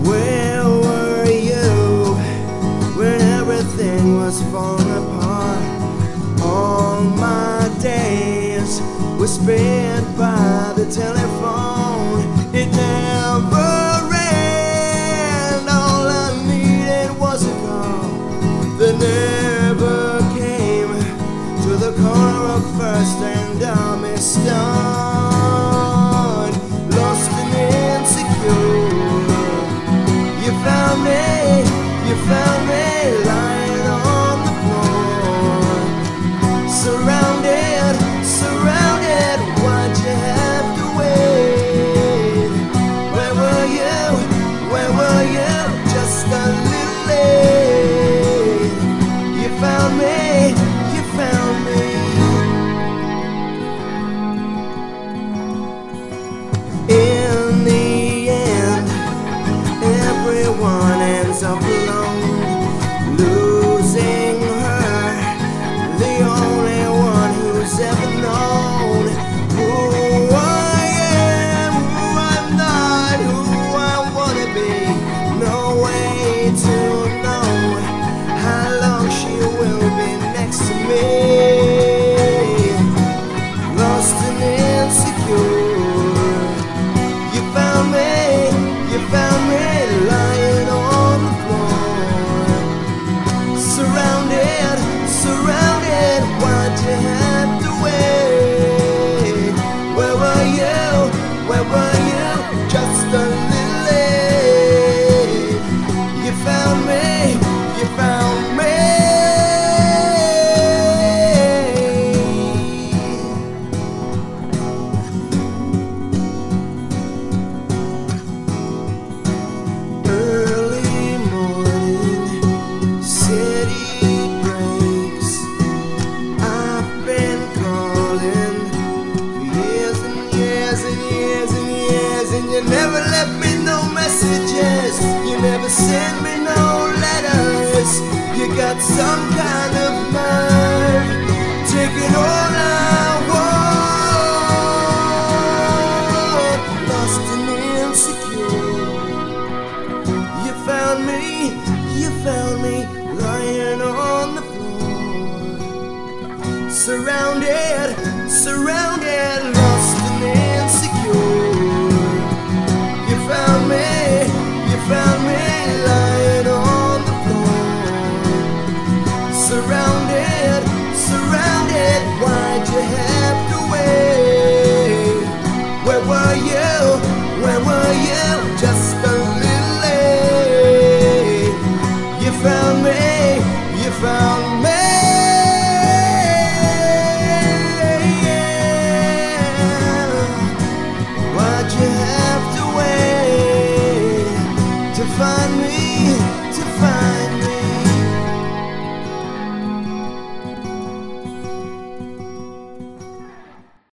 Where were you when everything was falling apart? All my days were spent by the telephone. It never ran. All I needed was a call that never came to the corner of First and Army Stone. Lost and insecure. You found me lying on the floor. Surrounded, why'd you have to wait? Where were you, just a little late? You found me. In the end, everyone ends up alone, losing her, the only one who's ever known who I am, who I'm not, who I wanna be. No way to know how long she will be next to me. Lost and insecure. You found me lying on the floor. Surrounded, why'd you have to wait? Where were you, just a little late? You found me. You never left me no messages, you never sent me no letters. You got some kind of nerve, taking all I want. Lost and insecure. You found me lying on the floor. Surrounded, lost and insecure. You found me lying on the floor. Surrounded, why'd you have to wait? Where were you?